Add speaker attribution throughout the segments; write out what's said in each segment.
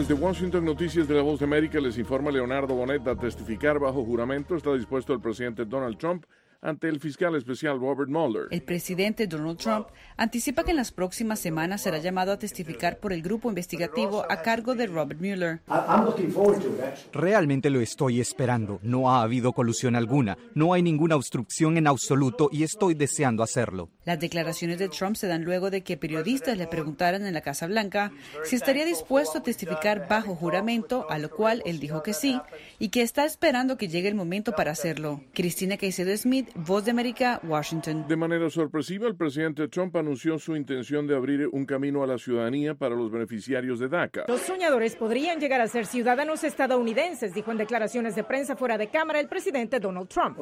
Speaker 1: Desde Washington, Noticias de la Voz de América, les informa Leonardo Bonet. A testificar bajo juramento está dispuesto el presidente Donald Trump ante el fiscal especial Robert Mueller.
Speaker 2: El presidente Donald Trump anticipa que en las próximas semanas será llamado a testificar por el grupo investigativo a cargo de Robert Mueller.
Speaker 3: Realmente lo estoy esperando. No ha habido colusión alguna, no hay ninguna obstrucción en absoluto y estoy deseando hacerlo.
Speaker 2: Las declaraciones de Trump se dan luego de que periodistas le preguntaran en la Casa Blanca si estaría dispuesto a testificar bajo juramento, a lo cual él dijo que sí, y que está esperando que llegue el momento para hacerlo. Cristina Caicedo Smith, Voz de América, Washington.
Speaker 1: De manera sorpresiva, el presidente Trump anunció su intención de abrir un camino a la ciudadanía para los beneficiarios de DACA.
Speaker 4: Los soñadores podrían llegar a ser ciudadanos estadounidenses, dijo en declaraciones de prensa fuera de cámara el presidente Donald Trump.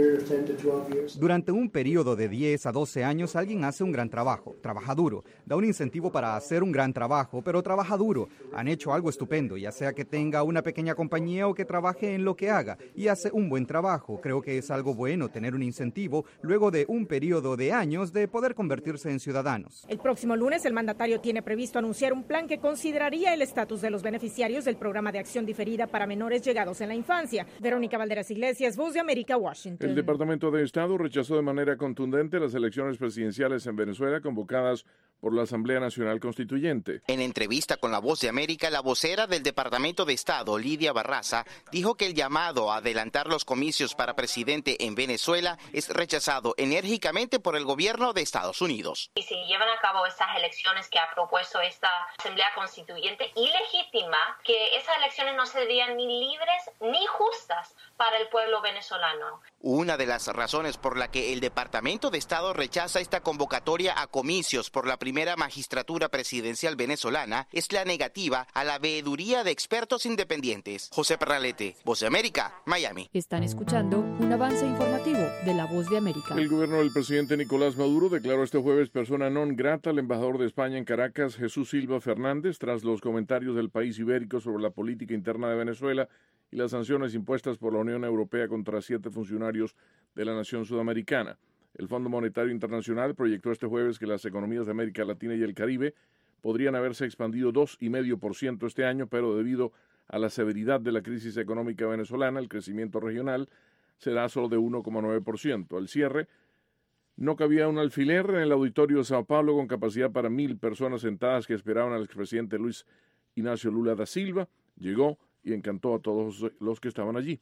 Speaker 3: Durante un periodo de 10 a 12 años, alguien hace un gran trabajo, trabaja duro, da un incentivo para hacer un gran trabajo, pero trabaja duro. Han hecho algo estupendo, ya sea que tenga una pequeña compañía o que trabaje en lo que haga, y hace un buen trabajo. Creo que es algo bueno tener un incentivo luego de un periodo de años de poder convertirse en ciudadanos.
Speaker 4: El próximo lunes el mandatario tiene previsto anunciar un plan que consideraría el estatus de los beneficiarios del programa de acción diferida para menores llegados en la infancia. Verónica Valderas Iglesias, Voz de América, Washington.
Speaker 1: El Departamento de Estado rechazó de manera contundente las elecciones presidenciales en Venezuela convocadas por la Asamblea Nacional Constituyente.
Speaker 5: En entrevista con La Voz de América, la vocera del Departamento de Estado, Lidia Barraza, dijo que el llamado a adelantar los comicios para presidente en Venezuela es rechazado enérgicamente por el gobierno de Estados Unidos.
Speaker 6: Si se llevan a cabo estas elecciones que ha propuesto esta Asamblea Constituyente ilegítima, que esas elecciones no serían ni libres ni justas para el pueblo venezolano.
Speaker 5: Una de las razones por la que el Departamento de Estado rechaza esta convocatoria a comicios por la primera magistratura presidencial venezolana es la negativa a la veeduría de expertos independientes. José Perralete, Voz de América, Miami.
Speaker 7: Están escuchando un avance informativo de La Voz de América.
Speaker 1: El gobierno del presidente Nicolás Maduro declaró este jueves persona non grata al embajador de España en Caracas, Jesús Silva Fernández, tras los comentarios del país ibérico sobre la política interna de Venezuela y las sanciones impuestas por la Unión Europea contra 7 funcionarios de la nación sudamericana. El Fondo Monetario Internacional proyectó este jueves que las economías de América Latina y el Caribe podrían haberse expandido 2,5% este año, pero debido a la severidad de la crisis económica venezolana, el crecimiento regional será solo de 1,9%. Al cierre, no cabía un alfiler en el auditorio de Sao Paulo con capacidad para 1,000 personas sentadas que esperaban al expresidente Luis Inácio Lula da Silva. Llegó y encantó a todos los que estaban allí.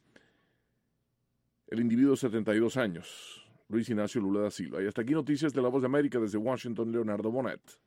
Speaker 1: El individuo de 72 años, Luis Inácio Lula da Silva. Y hasta aquí noticias de La Voz de América desde Washington, Leonardo Bonet.